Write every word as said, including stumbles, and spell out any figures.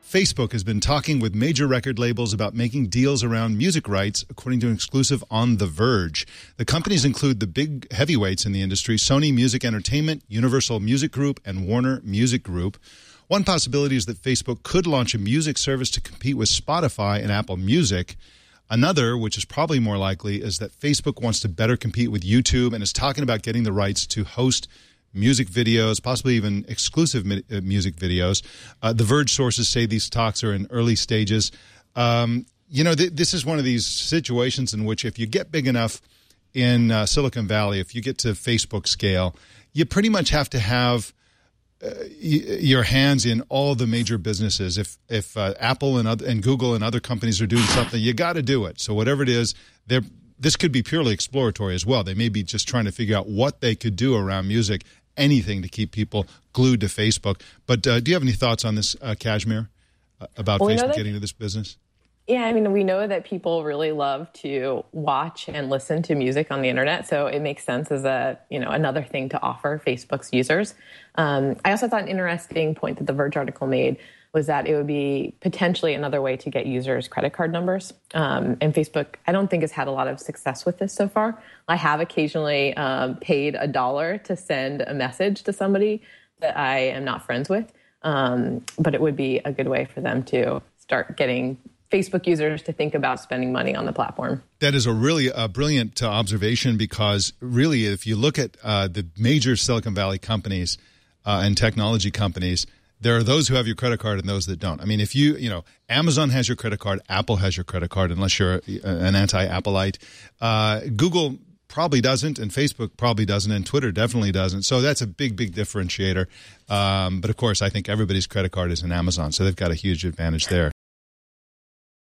Facebook has been talking with major record labels about making deals around music rights, according to an exclusive on The Verge. The companies include the big heavyweights in the industry, Sony Music Entertainment, Universal Music Group, and Warner Music Group. One possibility is that Facebook could launch a music service to compete with Spotify and Apple Music. Another, which is probably more likely, is that Facebook wants to better compete with YouTube and is talking about getting the rights to host music videos, possibly even exclusive music videos. Uh, the Verge sources say these talks are in early stages. Um, you know, th- this is one of these situations in which if you get big enough in uh, Silicon Valley, if you get to Facebook scale, you pretty much have to have uh, y- your hands in all the major businesses. If if uh, Apple and, other, and Google and other companies are doing something, you got to do it. So whatever it is, they're this could be purely exploratory as well. They may be just trying to figure out what they could do around music, anything to keep people glued to Facebook. But uh, do you have any thoughts on this, uh, Kashmir, uh, about well, Facebook that, getting into this business? Yeah, I mean, we know that people really love to watch and listen to music on the internet, so it makes sense as a, you know, another thing to offer Facebook's users. Um, I also thought an interesting point that the Verge article made was that it would be potentially another way to get users' credit card numbers. Um, and Facebook, I don't think, has had a lot of success with this so far. I have occasionally um, paid a dollar to send a message to somebody that I am not friends with. Um, but it would be a good way for them to start getting Facebook users to think about spending money on the platform. That is a really uh, brilliant uh, observation, because really, if you look at uh, the major Silicon Valley companies uh, and technology companies, there are those who have your credit card and those that don't. I mean, if you, you know, Amazon has your credit card, Apple has your credit card, unless you're an anti-Appleite. Uh, Google probably doesn't, and Facebook probably doesn't, and Twitter definitely doesn't. So that's a big, big differentiator. Um, but of course, I think everybody's credit card is in Amazon, so they've got a huge advantage there.